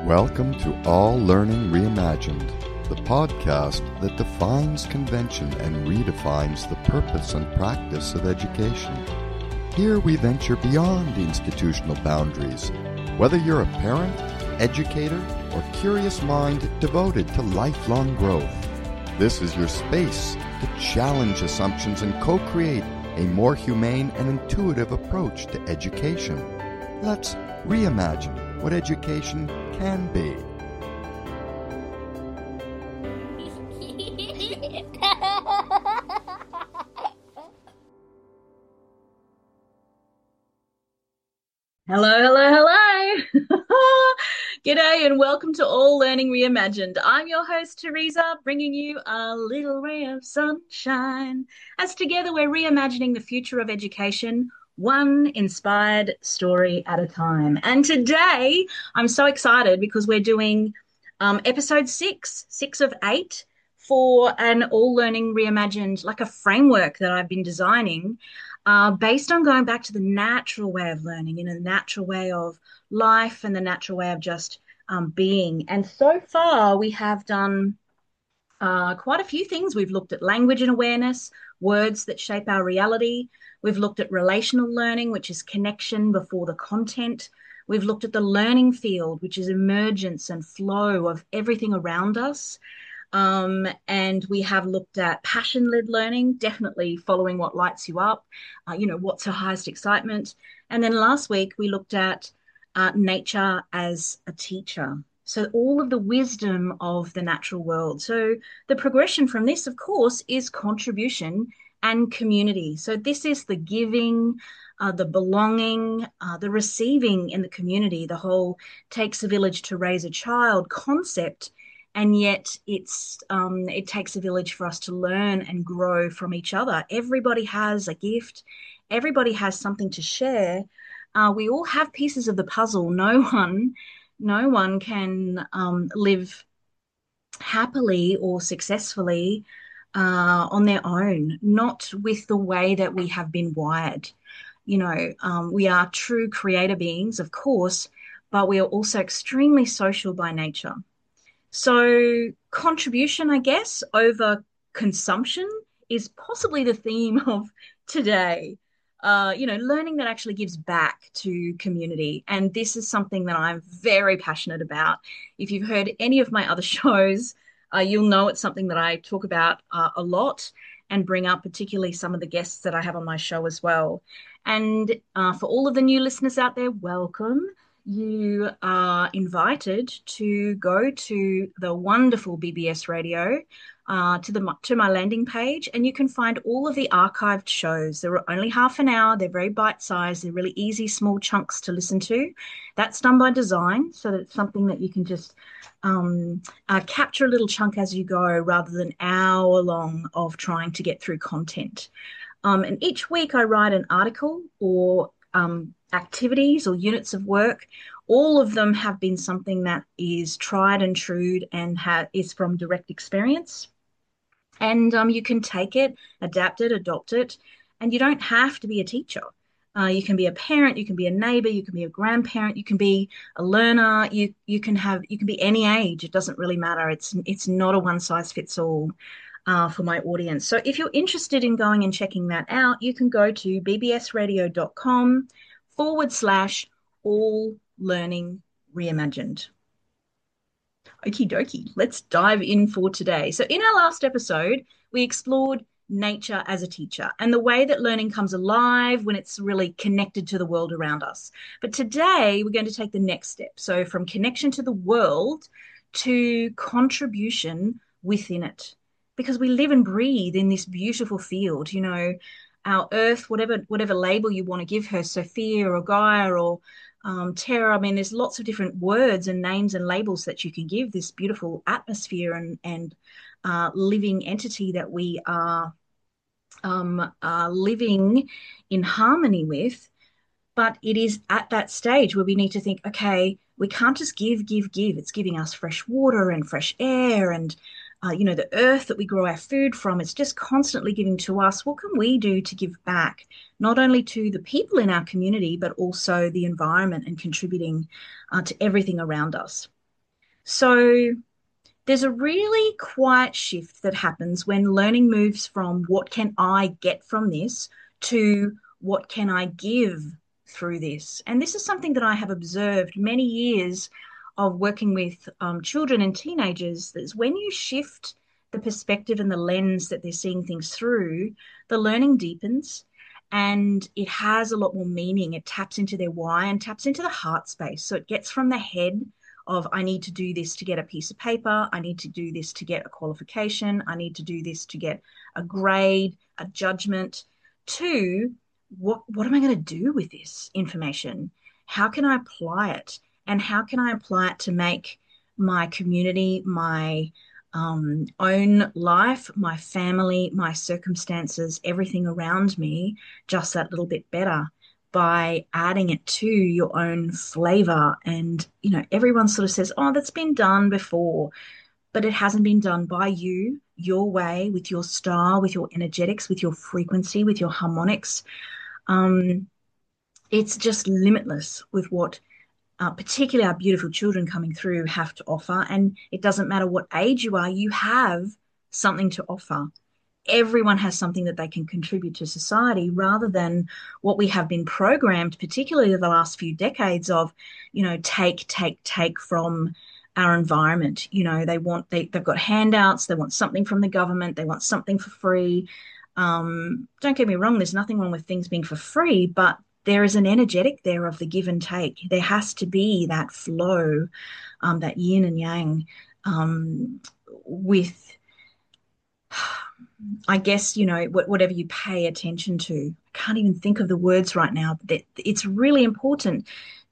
Welcome to All Learning Reimagined, the podcast that defines convention and redefines the purpose and practice of education. Here we venture beyond institutional boundaries. Whether you're a parent, educator, or curious mind devoted to lifelong growth, this is your space to challenge assumptions and co-create a more humane and intuitive approach to education. Let's reimagine what education can be. Hello. G'day and welcome to All Learning Reimagined. I'm your host, Teresa, bringing you a little ray of sunshine as together we're reimagining the future of education, one inspired story at a time. And today I'm so excited because we're doing episode 6 of 8 for an All Learning Reimagined, like a framework that I've been designing based on going back to the natural way of learning, the natural way of life and the natural way of just being. And so far we have done quite a few things. We've looked at language and awareness, words that shape our reality. We've looked at relational learning, which is connection before the content. We've looked at the learning field, which is emergence and flow of everything around us. And we have looked at passion-led learning, definitely following what lights you up, what's your highest excitement. And then last week we looked at nature as a teacher. So all of the wisdom of the natural world. So the progression from this, of course, is contribution and community. So this is the giving, the belonging, the receiving in the community, the whole takes a village to raise a child concept. And yet it takes a village for us to learn and grow from each other. Everybody has a gift. Everybody has something to share. We all have pieces of the puzzle. No one can live happily or successfully on their own, not with the way that we have been wired. We are true creator beings, of course, but we are also extremely social by nature. So contribution, I guess, over consumption is possibly the theme of today. Learning that actually gives back to community. And this is something that I'm very passionate about. If you've heard any of my other shows, you'll know it's something that I talk about a lot and bring up, particularly some of the guests that I have on my show as well. And for all of the new listeners out there, welcome. You are invited to go to the wonderful BBS Radio, to my landing page, and you can find all of the archived shows. They're only half an hour. They're very bite-sized. They're really easy, small chunks to listen to. That's done by design, so that it's something that you can just capture a little chunk as you go, rather than hour long of trying to get through content. And each week I write an article or activities or units of work. All of them have been something that is tried and true and is from direct experience. And you can take it, adapt it, adopt it, and you don't have to be a teacher. You can be a parent, you can be a neighbor, you can be a grandparent, you can be a learner, you can be any age. It doesn't really matter. It's not a one size fits all for my audience. So if you're interested in going and checking that out, you can go to bbsradio.com/all learning reimagined. Okie dokie, let's dive in for today. So in our last episode, we explored nature as a teacher and the way that learning comes alive when it's really connected to the world around us. But today we're going to take the next step. So from connection to the world to contribution within it, because we live and breathe in this beautiful field. Our earth, whatever label you want to give her, Sophia or Gaia or Terra. I mean, there's lots of different words and names and labels that you can give this beautiful atmosphere and living entity that we are living in harmony with. But it is at that stage where we need to think, okay, we can't just give. It's giving us fresh water and fresh air and the earth that we grow our food from. It's just constantly giving to us. What can we do to give back, not only to the people in our community, but also the environment and contributing to everything around us? So there's a really quiet shift that happens when learning moves from what can I get from this to what can I give through this. And this is something that I have observed many years of working with children and teenagers. That's when you shift the perspective and the lens that they're seeing things through, the learning deepens and it has a lot more meaning. It taps into their why and taps into the heart space. So it gets from the head of I need to do this to get a piece of paper. I need to do this to get a qualification. I need to do this to get a grade, a judgment, to what am I going to do with this information? How can I apply it? And how can I apply it to make my community, my own life, my family, my circumstances, everything around me just that little bit better by adding it to your own flavor. And, everyone sort of says, oh, that's been done before, but it hasn't been done by you, your way, with your style, with your energetics, with your frequency, with your harmonics. Um, it's just limitless with what particularly our beautiful children coming through have to offer. And it doesn't matter what age you are, you have something to offer. Everyone has something that they can contribute to society rather than what we have been programmed, particularly the last few decades of, take from our environment. They've got handouts, they want something from the government, they want something for free. Don't get me wrong, there's nothing wrong with things being for free, but there is an energetic there of the give and take. There has to be that flow, that yin and yang, with, I guess, whatever you pay attention to. I can't even think of the words right now. That it's really important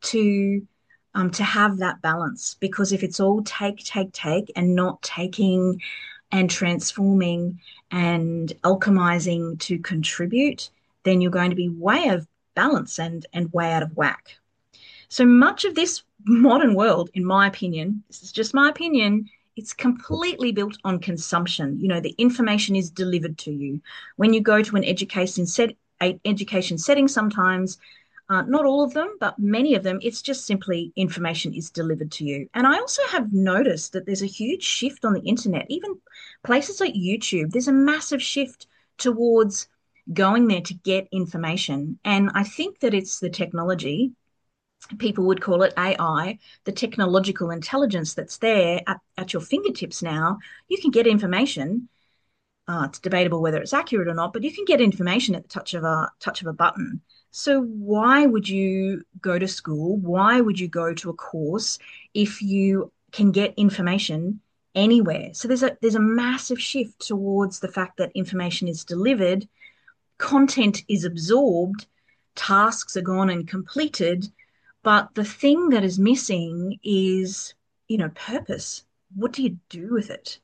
to have that balance, because if it's all take, and not taking and transforming and alchemizing to contribute, then you're going to be way out of balance and way out of whack. So much of this modern world, in my opinion, this is just my opinion, it's completely built on consumption. The information is delivered to you. When you go to an education setting, sometimes, not all of them, but many of them, it's just simply information is delivered to you. And I also have noticed that there's a huge shift on the internet, even places like YouTube. There's a massive shift towards going there to get information. And I think that it's the technology, people would call it AI, the technological intelligence that's there at your fingertips now. You can get information. It's debatable whether it's accurate or not, but you can get information at the touch of a button. So why would you go to school? Why would you go to a course if you can get information anywhere? So there's a massive shift towards the fact that information is delivered, content is absorbed, tasks are gone and completed, but the thing that is missing is, purpose. What do you do with it?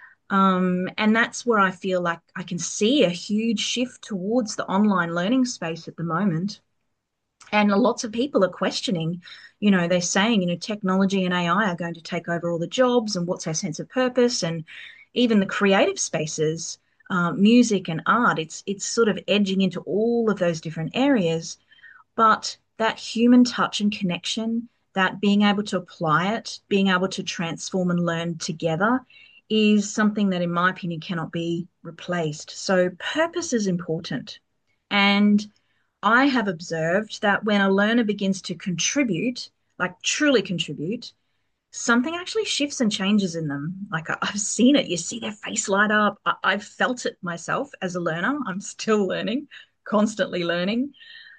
And that's where I feel like I can see a huge shift towards the online learning space at the moment. And lots of people are questioning, they're saying, technology and AI are going to take over all the jobs, and what's our sense of purpose? And even the creative spaces, music and art, it's sort of edging into all of those different areas. But that human touch and connection, that being able to apply it, being able to transform and learn together, is something that, in my opinion, cannot be replaced. So purpose is important. And I have observed that when a learner begins to contribute, like truly contribute, something actually shifts and changes in them. Like I've seen it. You see their face light up. I've felt it myself as a learner. I'm still learning, constantly learning.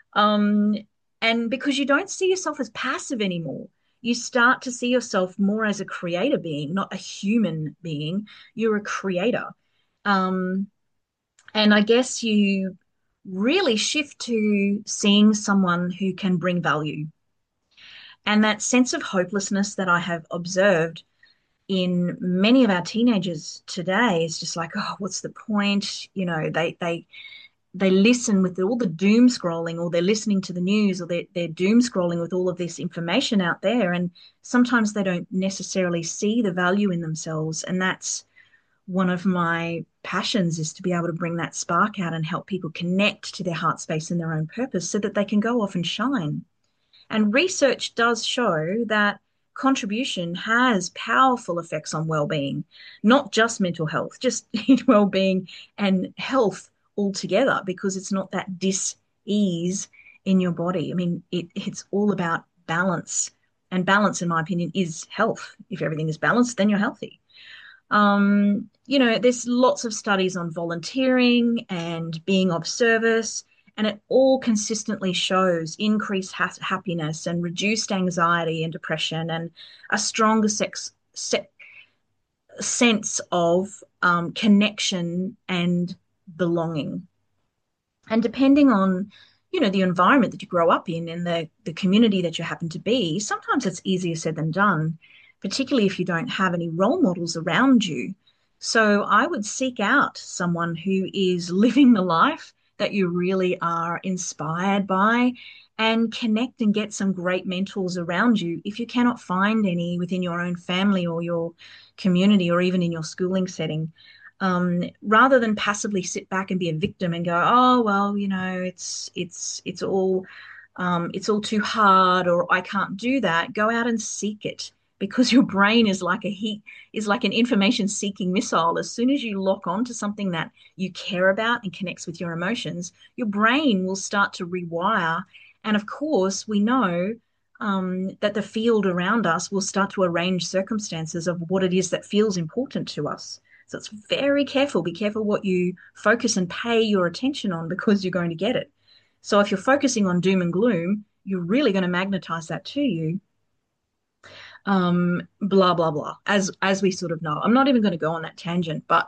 And because you don't see yourself as passive anymore, you start to see yourself more as a creator being, not a human being. You're a creator. And I guess you really shift to seeing someone who can bring value. And that sense of hopelessness that I have observed in many of our teenagers today is just like, oh, what's the point? They listen with all the doom scrolling, or they're listening to the news, or they're doom scrolling with all of this information out there. And sometimes they don't necessarily see the value in themselves. And that's one of my passions, is to be able to bring that spark out and help people connect to their heart space and their own purpose so that they can go off and shine. And research does show that contribution has powerful effects on well-being, not just mental health, just well-being and health altogether, because it's not that dis-ease in your body. I mean, it's all about balance. And balance, in my opinion, is health. If everything is balanced, then you're healthy. There's lots of studies on volunteering and being of service, and it all consistently shows increased happiness and reduced anxiety and depression and a stronger sense of connection and belonging. And depending on, the environment that you grow up in and the community that you happen to be, sometimes it's easier said than done, particularly if you don't have any role models around you. So I would seek out someone who is living the life that you really are inspired by and connect and get some great mentors around you if you cannot find any within your own family or your community or even in your schooling setting. Rather than passively sit back and be a victim and go, oh well, it's all too hard, or I can't do that. Go out and seek it, because your brain is like an information seeking missile. As soon as you lock on to something that you care about and connects with your emotions, your brain will start to rewire. And of course, we know that the field around us will start to arrange circumstances of what it is that feels important to us. So it's very careful. Be careful what you focus and pay your attention on, because you're going to get it. So if you're focusing on doom and gloom, you're really going to magnetize that to you. Blah, blah, blah, as we sort of know. I'm not even going to go on that tangent, but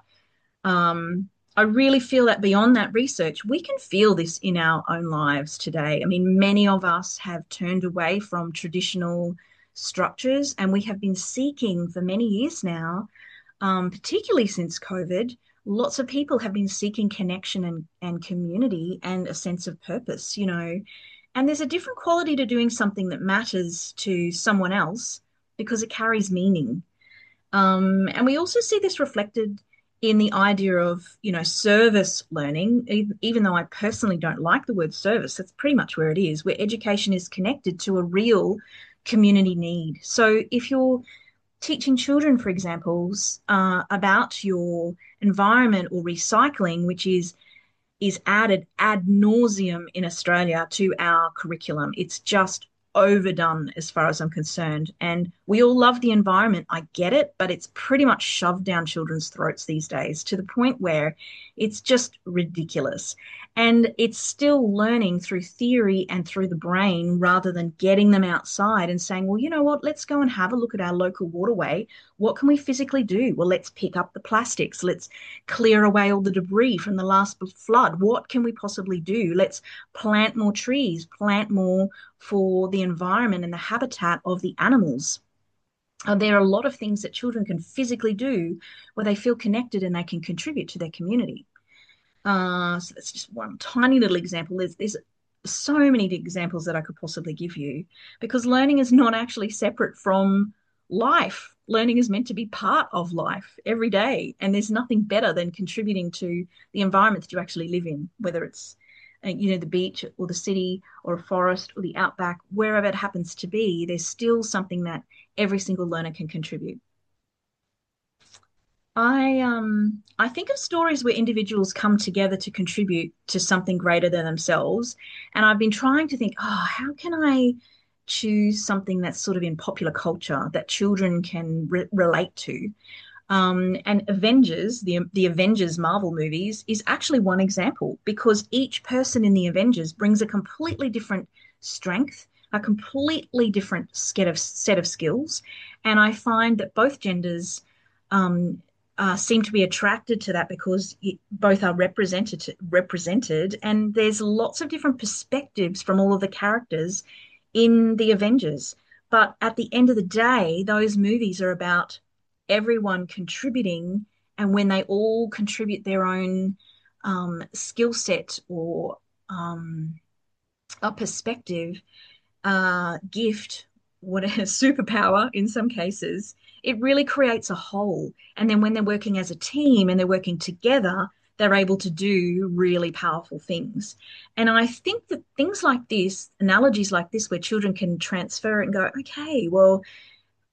I really feel that beyond that research, we can feel this in our own lives today. I mean, many of us have turned away from traditional structures, and we have been seeking for many years now, particularly since COVID. Lots of people have been seeking connection and community and a sense of purpose, and there's a different quality to doing something that matters to someone else because it carries meaning. And we also see this reflected in the idea of, service learning, even though I personally don't like the word service. That's pretty much where it is, where education is connected to a real community need. So if you're teaching children, for example, about your environment or recycling, which is added ad nauseum in Australia to our curriculum. It's just overdone as far as I'm concerned. And we all love the environment. I get it, but it's pretty much shoved down children's throats these days to the point where it's just ridiculous. And it's still learning through theory and through the brain rather than getting them outside and saying, well, you know what, let's go and have a look at our local waterway. What can we physically do? Well, let's pick up the plastics. Let's clear away all the debris from the last flood. What can we possibly do? Let's plant more trees, plant more for the environment and the habitat of the animals. There are a lot of things that children can physically do where they feel connected and they can contribute to their community. So that's just one tiny little example. There's so many examples that I could possibly give you, because learning is not actually separate from life. Learning is meant to be part of life every day. And there's nothing better than contributing to the environment that you actually live in, whether it's, the beach or the city or a forest or the outback, wherever it happens to be, there's still something that every single learner can contribute. I think of stories where individuals come together to contribute to something greater than themselves, and I've been trying to think, how can I choose something that's sort of in popular culture that children can relate to? And Avengers, the Avengers Marvel movies, is actually one example, because each person in the Avengers brings a completely different strength, a completely different set of skills, and I find that both genders seem to be attracted to that because both are represented, and there's lots of different perspectives from all of the characters in the Avengers. But at the end of the day, those movies are about everyone contributing, and when they all contribute their own skill set or a perspective, gift, whatever, superpower in some cases, it really creates a whole. And then when they're working as a team and they're working together, they're able to do really powerful things. And I think that things like this, analogies like this, where children can transfer and go, okay, well,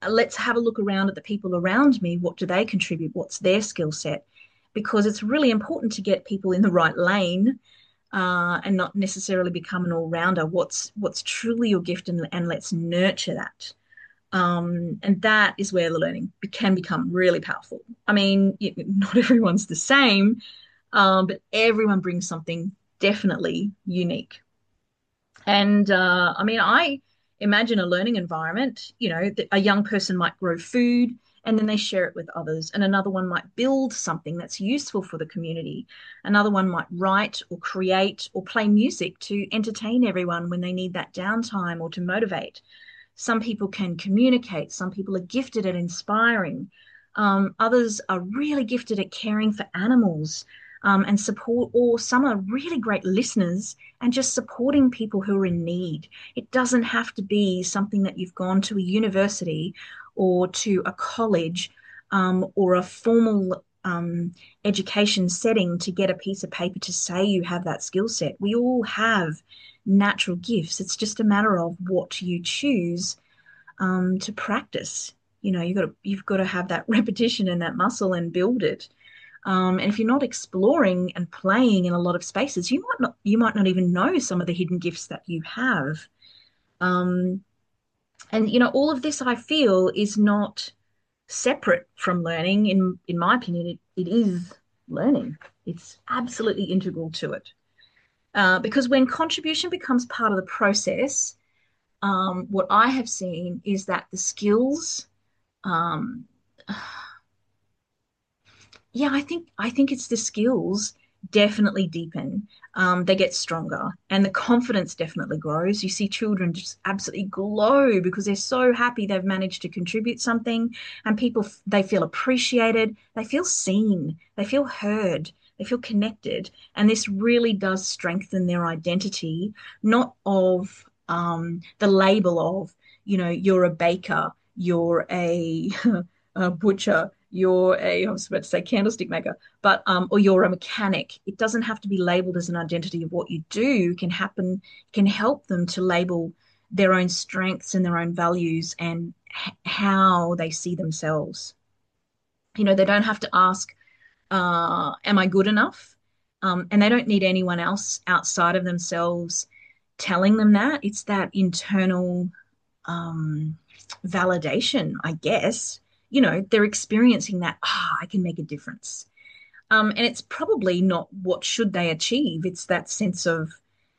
let's have a look around at the people around me. What do they contribute? What's their skill set? Because it's really important to get people in the right lane, and not necessarily become an all-rounder. What's truly your gift, and let's nurture that. And that is where the learning can become really powerful. I mean, not everyone's the same, but everyone brings something definitely unique. And I mean, I imagine a learning environment, a young person might grow food and then they share it with others. And another one might build something that's useful for the community. Another one might write or create or play music to entertain everyone when they need that downtime or to motivate. Some people can communicate. Some people are gifted at inspiring. Others are really gifted at caring for animals, and support, or some are really great listeners and just supporting people who are in need. It doesn't have to be something that you've gone to a university or to a college, or a formal education setting to get a piece of paper to say you have that skill set. We all have natural gifts. It's just a matter of what you choose to practice. You've got to have that repetition and that muscle and build it. And if you're not exploring and playing in a lot of spaces, you might not even know some of the hidden gifts that you have. Um, and all of this I feel is not separate from learning. In my opinion, it is learning. It's absolutely integral to it. Because when contribution becomes part of the process, what I have seen is that the skills, um, yeah, I think it's the skills definitely deepen. They get stronger, and the confidence definitely grows. You see children just absolutely glow because they're so happy they've managed to contribute something, and they feel appreciated, they feel seen, they feel heard, they feel connected, and this really does strengthen their identity, not of the label of, you're a baker, you're a, a butcher, I was about to say candlestick maker, but or you're a mechanic. It doesn't have to be labeled as an identity of what you do. Can help them to label their own strengths and their own values and how they see themselves. They don't have to ask, am I good enough? And they don't need anyone else outside of themselves telling them that. It's that internal um, validation, I guess. They're experiencing that, I can make a difference. And it's probably not what should they achieve. It's that sense of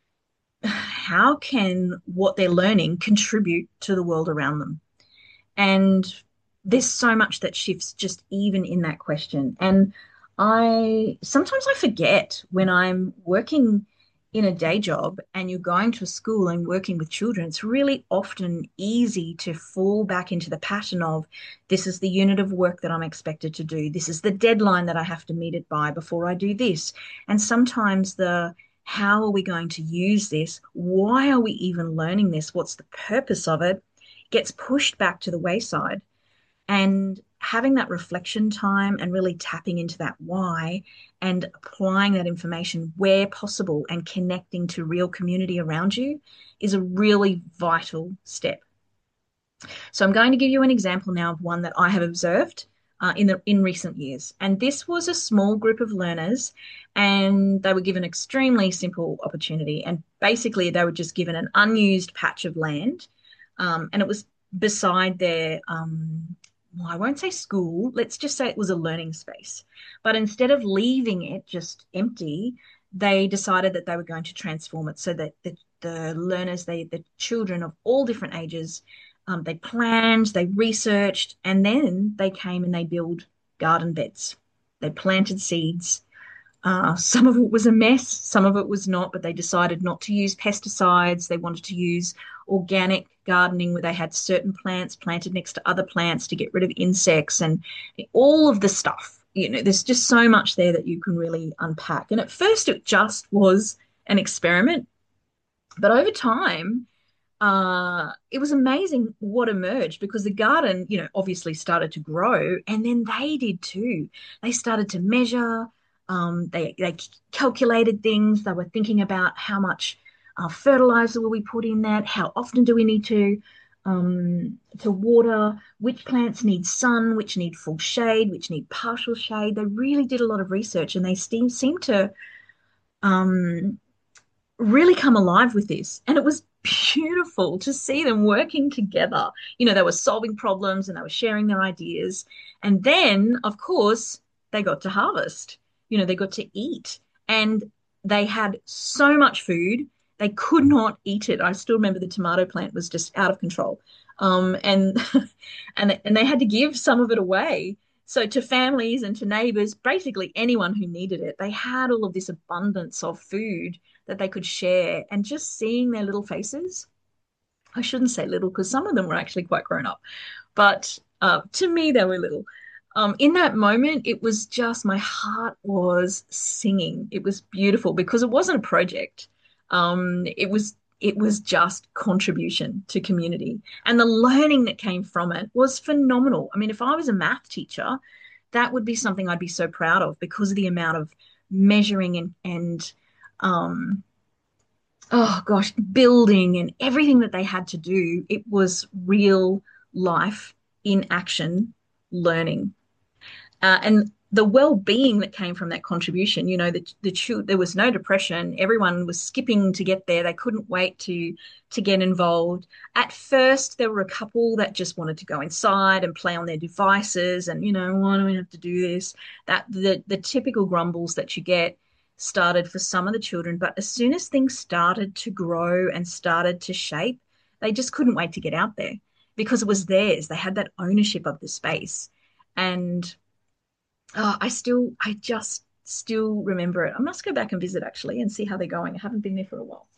how can what they're learning contribute to the world around them. And there's so much that shifts just even in that question. And I sometimes I forget when I'm working in a day job and you're going to a school and working with children, it's really often easy to fall back into the pattern of this is the unit of work that I'm expected to do. This is the deadline that I have to meet it by before I do this. And sometimes the how are we going to use this? Why are we even learning this? What's the purpose of it? Gets pushed back to the wayside. And having that reflection time and really tapping into that why and applying that information where possible and connecting to real community around you is a really vital step. So I'm going to give you an example now of one that I have observed in recent years. And this was a small group of learners, and they were given an extremely simple opportunity. And basically, they were just given an unused patch of land, and it was beside their well, I won't say school, let's just say it was a learning space. But instead of leaving it just empty, they decided that they were going to transform it so that the learners, the children of all different ages, they planned, they researched, and then they came and they built garden beds. They planted seeds. Some of it was a mess, some of it was not, but they decided not to use pesticides. They wanted to use organic gardening where they had certain plants planted next to other plants to get rid of insects and all of the stuff. There's just so much there that you can really unpack. And at first, it just was an experiment, but over time, it was amazing what emerged because the garden, obviously started to grow, and then they did too. They started to measure. They calculated things. They were thinking about how much fertilizer will we put in that? How often do we need to to water, which plants need sun, which need full shade, which need partial shade. They really did a lot of research, and they seem to um, really come alive with this. And it was beautiful to see them working together. You know, they were solving problems and they were sharing their ideas. And then, of course, they got to harvest. You know, they got to eat. And they had so much food, they could not eat it. I still remember the tomato plant was just out of control. And and they had to give some of it away. So to families and to neighbors, basically anyone who needed it, they had all of this abundance of food that they could share, and just seeing their little faces. I shouldn't say little because some of them were actually quite grown up, but to me, they were little. In that moment, it was just my heart was singing. It was beautiful because it wasn't a project. It was just contribution to community, and the learning that came from it was phenomenal. I mean, if I was a math teacher, that would be something I'd be so proud of because of the amount of measuring and um, oh gosh, building and everything that they had to do. It was real life in action learning. And the well-being that came from that contribution, you know, there was no depression. Everyone was skipping to get there. They couldn't wait to get involved. At first, there were a couple that just wanted to go inside and play on their devices, and you know, why do we have to do this? That the typical grumbles that you get started for some of the children, but as soon as things started to grow and started to shape, they just couldn't wait to get out there because it was theirs. They had that ownership of the space. And I just still remember it. I must go back and visit actually and see how they're going. I haven't been there for a while.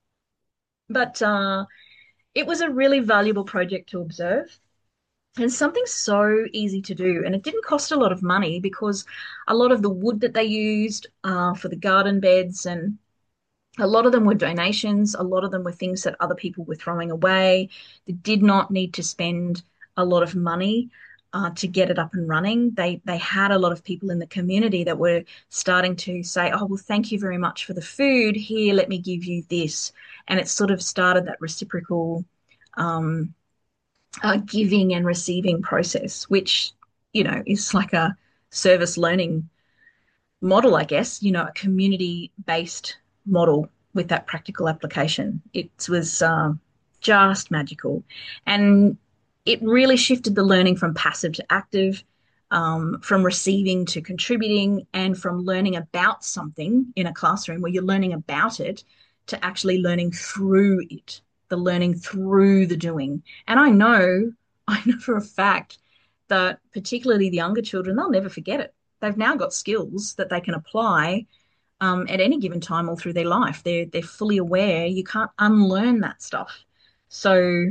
But it was a really valuable project to observe and something so easy to do. And it didn't cost a lot of money because a lot of the wood that they used for the garden beds, and a lot of them were donations. A lot of them were things that other people were throwing away. They did not need to spend a lot of money to get it up and running. They had a lot of people in the community that were starting to say, "Oh, well, thank you very much for the food. Here, let me give you this." And it sort of started that reciprocal um, giving and receiving process, which you know is like a service learning model, I guess, you know, a community based model with that practical application. It was just magical. And it really shifted the learning from passive to active, from receiving to contributing, and from learning about something in a classroom where you're learning about it to actually learning through it, the learning through the doing. And I know for a fact that particularly the younger children, they'll never forget it. They've now got skills that they can apply at any given time all through their life. They're fully aware. You can't unlearn that stuff. So,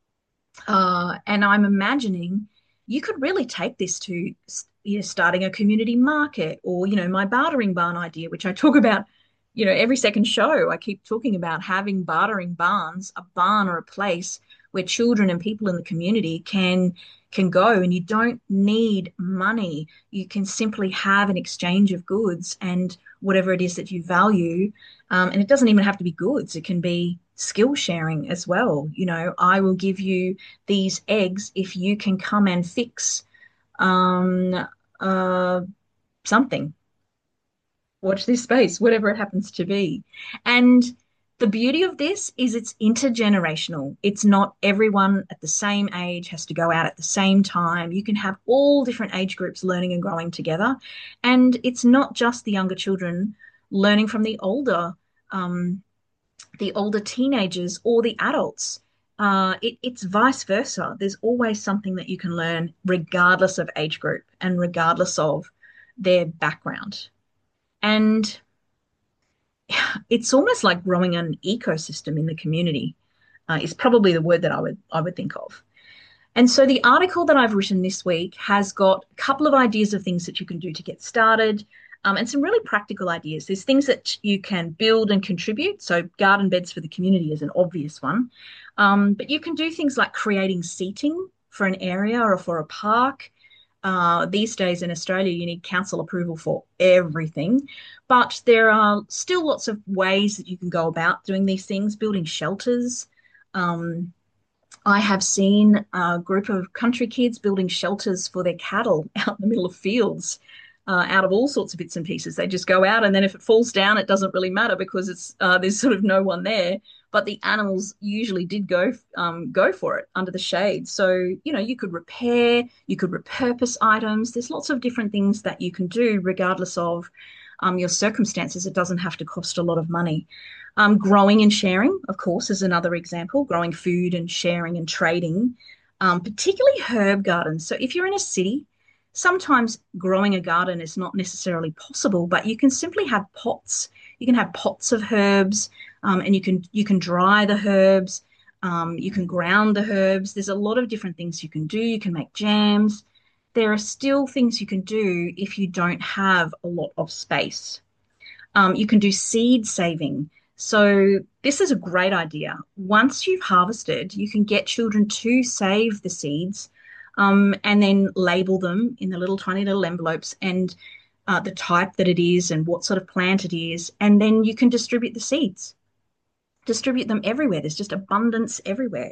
and I'm imagining you could really take this to you know, starting a community market, or you know, my bartering barn idea, which I talk about, you know, every second show. I keep talking about having bartering barns, a barn or a place where children and people in the community can go, and you don't need money. You can simply have an exchange of goods and whatever it is that you value. And it doesn't even have to be goods. It can be skill sharing as well. You know, I will give you these eggs if you can come and fix um, uh, something. Watch this space, whatever it happens to be. And the beauty of this is it's intergenerational. It's not everyone at the same age has to go out at the same time. You can have all different age groups learning and growing together. And it's not just the younger children learning from the older teenagers or the adults. It's vice versa. There's always something that you can learn regardless of age group and regardless of their background. And it's almost like growing an ecosystem in the community, is probably the word that I would think of. And so the article that I've written this week has got a couple of ideas of things that you can do to get started, and some really practical ideas. There's things that you can build and contribute. So garden beds for the community is an obvious one. But you can do things like creating seating for an area or for a park. These days in Australia, you need council approval for everything, but there are still lots of ways that you can go about doing these things, building shelters, um, I have seen a group of country kids building shelters for their cattle out in the middle of fields, out of all sorts of bits and pieces. They just go out, and then if it falls down, it doesn't really matter because it's there's sort of no one there. But the animals usually did go for it under the shade. So you could repair, you could repurpose items. There's lots of different things that you can do, regardless of your circumstances. It doesn't have to cost a lot of money. Growing and sharing, of course, is another example. Growing food and sharing and trading, particularly herb gardens. So if you're in a city, sometimes growing a garden is not necessarily possible, but you can simply have pots. You can have pots of herbs, and you can dry the herbs. You can ground the herbs. There's a lot of different things you can do. You can make jams. There are still things you can do if you don't have a lot of space. You can do seed saving. So this is a great idea. Once you've harvested, you can get children to save the seeds, and then label them in the little tiny little envelopes and the type that it is and what sort of plant it is. And then you can distribute the seeds, distribute them everywhere. There's just abundance everywhere.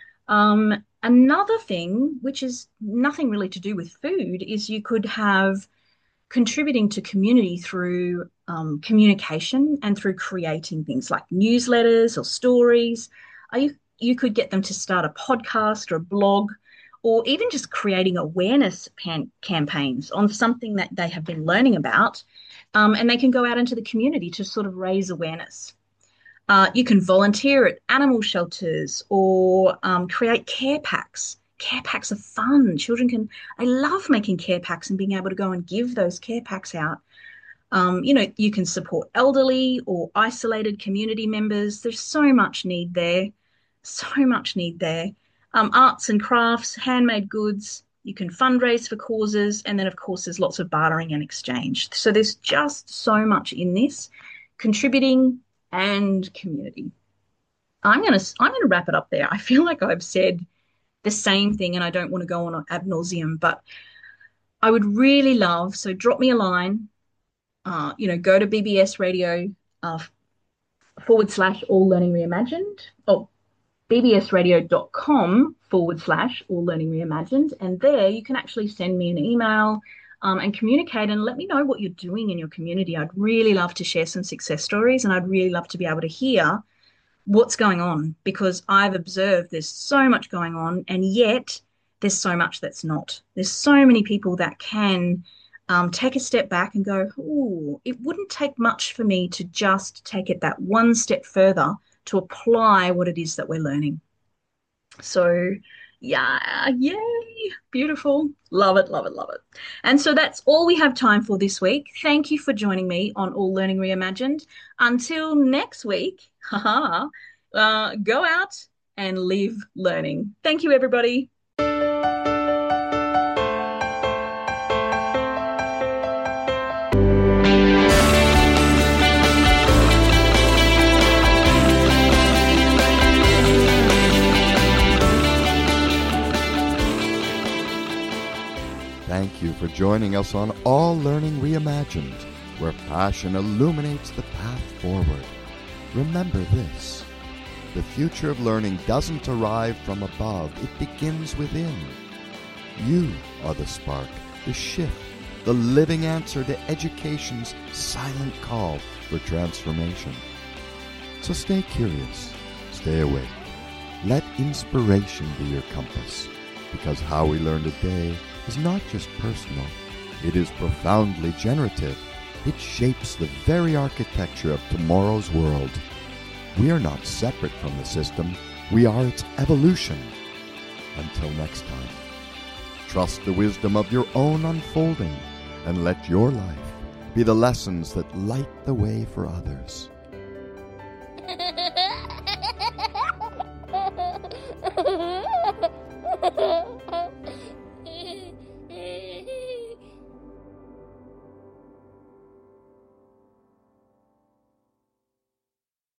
Another thing, which is nothing really to do with food, is you could have contributing to community through communication and through creating things like newsletters or stories. You could get them to start a podcast or a blog, or even just creating awareness campaigns on something that they have been learning about, and they can go out into the community to sort of raise awareness. You can volunteer at animal shelters or create care packs. Care packs are fun. I love making care packs and being able to go and give those care packs out. You can support elderly or isolated community members. There's so much need there. So much need there. Arts and crafts, handmade goods. You can fundraise for causes. And then, of course, there's lots of bartering and exchange. So there's just so much in this, contributing and community. I'm gonna wrap it up there. I feel like I've said the same thing and I don't want to go on ad nauseum, but I would really love, so drop me a line, go to BBS Radio / All Learning Reimagined, or bbsradio.com / All Learning Reimagined, and there you can actually send me an email and communicate and let me know what you're doing in your community. I'd really love to share some success stories, and I'd really love to be able to hear what's going on, because I've observed there's so much going on, and yet there's so much that's not. There's so many people that can take a step back and go, oh, it wouldn't take much for me to just take it that one step further to apply what it is that we're learning. So yeah, yay, beautiful. Love it, love it, love it. And so that's all we have time for this week. Thank you for joining me on All Learning Reimagined. Until next week, go out and live learning. Thank you, everybody. Thank you for joining us on All Learning Reimagined, where passion illuminates the path forward. Remember this: the future of learning doesn't arrive from above, it begins within. You are the spark, the shift, the living answer to education's silent call for transformation. So stay curious, stay awake. Let inspiration be your compass, because how we learn today is not just personal, it is profoundly generative. It shapes the very architecture of tomorrow's world. We are not separate from the system, we are its evolution. Until next time, trust the wisdom of your own unfolding and let your life be the lessons that light the way for others.